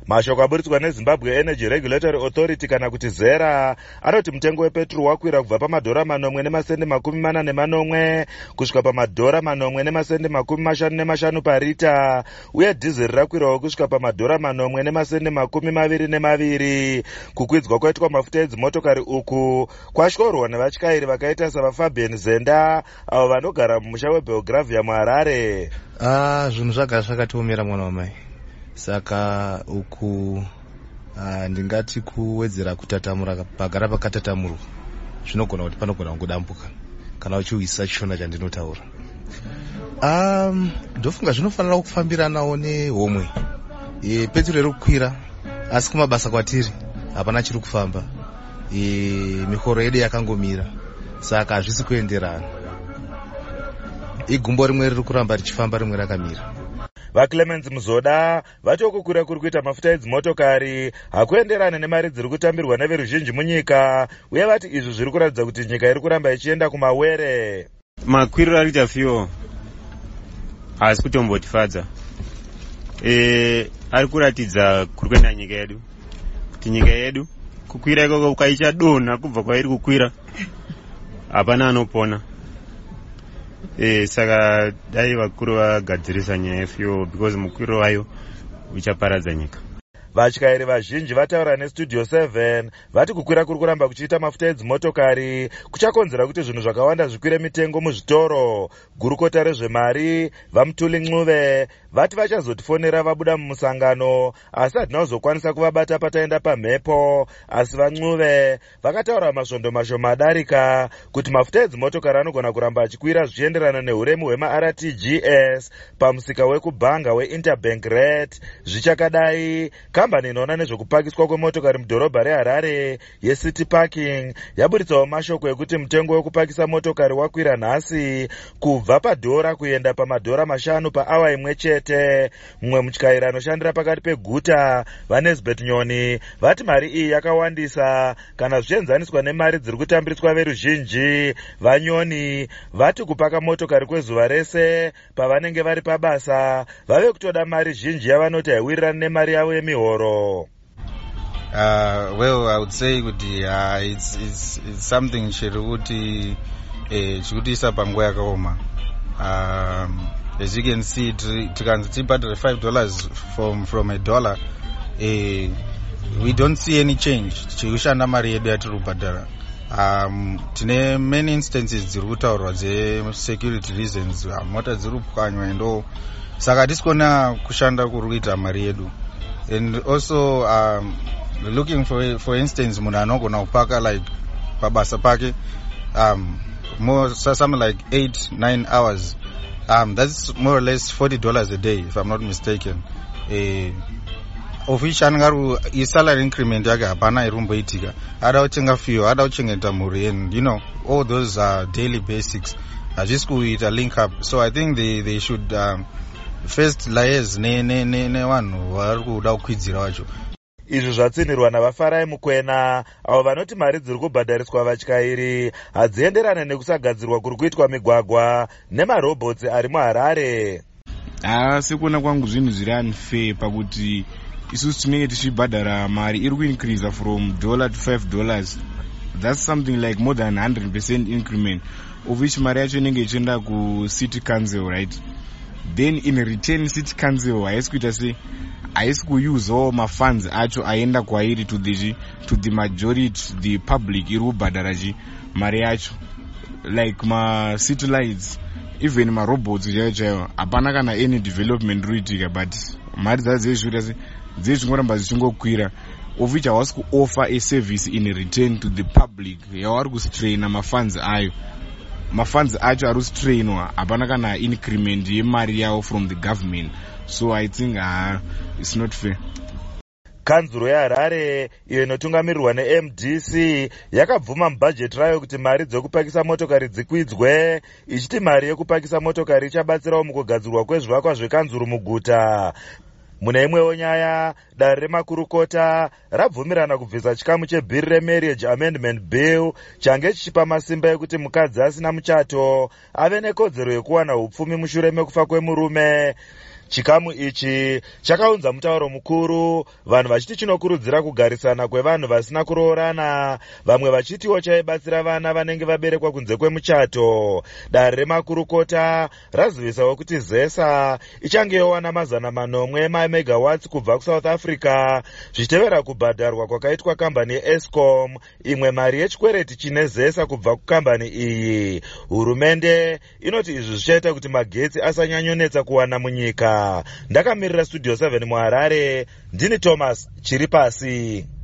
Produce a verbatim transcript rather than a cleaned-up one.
Mashoko aburitswa neZimbabwe Energy Regulatory Authority kana kuti ZERA anoti mutengo wepetrol wakwira kubva pamadhora manomwe nemasendi makumi mana nemanomwe kusvika pamadhora manomwe nemasendi makumi mashanu nemashanu parita, uye dhizeri rakwirawo kusvika pamadhora manomwe nemasendi makumi maviri nemaviri. Kukwidzwa kwaitwa mafuta edzimotokari uku kwashorwa nevatyairi vakaita savaFabian Zenda avo vanogara mumusha weBelgravia muHarare. Ah, zvinhu zvagara zvakatiomera mwana wamai. Saka uku uh, ndingati kuwedzera kutatamura pagara pakatatamurwa zvinogona kuti panogona kungodambuka kana uchiwisa chishona chandinotaura. Um, ndofunga zvinofanira kufambiranawo nehomwe. E, petrol iri kukwira asi kumabasa kwatiri hapana chiri kufamba. E, mikoro yedu yakangomira saka hazvisi kuenderana. Igumbo rimwe riri kuramba richifamba rimwe rakamira. VaClemens Muzoda vati kukwira kuri kuita mafuta edzimotokari hakuenderane nemari dziri kutambirwa neveruzhinji munyika, uye vati izvi zviri kuratidza kuti nyika iri kuramba ichienda kumawere. Makwiriro arikuita fuel haasi kutombotifadza. E, ari kuratidza kuri kuenda nyika yedu kuti nyika yedu kukwira ikoko ukaichadonha kubva kwairi kukwira hapana anopona. Eh, saka dai vakuru vagadzirisa nyaya yefuel because mukwiro wayo uchaparadza nyika. Vatyairi vazhinji vataura neStudio seven vati kukwira kuri kuramba kuchiita mafuta edzimotokari kuchakonzera kuti zvinhu zvakawanda zvikwire mitengo muzvitoro. Gurukota rezvemari vaMutuli Ncube vati vachazotifonera vabuda mumusangano asi hatina kuzokwanisa kuvabata pataenda pamhepo, asi vaNcube vakataura masvondo mashoma adarika kuti mafuta edzimotokari anogona kuramba achikwira zvichienderana neuremu hwema-R T G S pamusika wekubhanga weInterbank Rate. Zvichakadai, kambani inoona nezvokupakiswa kwemotokari mudhorobha reHarare yeCity Parking yaburitsawo mashoko ekuti mutengo wekupakisa motokari wakwira nhasi kubva padhora kuenda pamadhora mashanu paawa imwe chete. Mumwe mutyairi anoshandira pakati peguta vaNesbeth Nyoni vati mari iyi yakawandisa kana zvichienzaniswa nemari dziri kutambiriswa veruzhinji. VaNyoni vati kupaka motokari kwezuva rese pavanenge vari pabasa vave kutoda mari zhinji yavanoti haiwirirani nemari yavo yemihoro. Uh, well, I would say kuti uh, it's, it's, it's something chiri kuti eh, chikutiisa panguva yakaoma. Um, as you can see, tikanzi tibhadhare five dollars from, from a dollar, eh, we don't see any change. Chikushanda mari yedu yatiri kubhadhara. Um, tine many instances dziri kutaurwa dze-security reasons, uh, mota dziri kupwanywa endo saka tisikona kushanda kuri kuita mari yedu. And also um, looking for for instance munhu anogona kupaka like pabasa pake um, more something like eight nine hours, um, that's more or less forty dollars a day if I'm not mistaken. Eh, of which angaru salary increment yake hapana irumboitika, ada kutenga fuel, ada kuchengeta mhuri, and you know all those are daily basics. Hazvisi kuita link up, so I think they they should um, first liaise ne ne ne ne vanhu vari kuda kukwidzira vacho. Izvi zvatsinirwa navaFarai Mukwena avo vanoti mari dziri kubhadhariswa vatyairi hadzienderane nekusagadzirwa kuri kuitwa migwagwa nemarobhotsi ari muHarare. Asi kuona kwangu zvinhu zviri unfair pakuti isusu tinenge tichibhadhara mari iri kuincrease from dollar to five dollars. That's something like more than one hundred percent increment, of which mari yacho inenge ichienda kuCity Council, right? Then in return City Council haisi kuita se haisi kuyuzawo mafunds acho aenda kwairi to the to the majority, the public iri kubhadhara chi mari yacho, like ma city lights, even ma robots chaiyo chaiyo hapana kana any development ruitika, but mari dzacho dzezvikuita se dzezvingoramba zvichingokwira, of which hawasi kuoffer a service in return to the public. Yavari kustraina mafunds ayo, mafunds acho ari kustrainwa, hapana kana increment yemari yawo from the government. So I think uh, it's not fair. Kanzuro yaHarare iyo inotungamirirwa neM D C yakabvuma mubhajeti rayo kuti mari dzekupakisa motokari dzikwidzwe, ichiti mari yekupakisa motokari ichabatsirawo mukugadzirwa kwezvivakwa zvekanzuru muguta. Mune imwewo nyaya, dare remakurukota rabvumirana kubvisa chikamu chebhiri reMarriage Amendment Bill change chichipa masimba ekuti mukadzi asina muchato ave nekodzero yekuwana upfumi mushure mekufa kwemurume. chikamu ichi chakaunza mutauro mukuru, vanhu vachiti chinokurudzira kugarisana kwevanhu vasina kuroorana, vamwe vachitiwo chaibatsira vana vanenge vaberekwa kunze kwemuchato. Dare remakurukota razivisawo kuti zesa ichange yowana mazana manomwe mamegawatts kubva kuSouth Africa, zvichitevera kubhadharwa kwakaitwa kambani yeEscom imwe mari yechikwereti chine zesa kubva kukambani iyi. Hurumende inoti izvi zvichaita kuti magetsi asanyanyonetsa kuwana munyika. Ndakamirira Studio seven muHarare, ndini Thomas Chiripasi.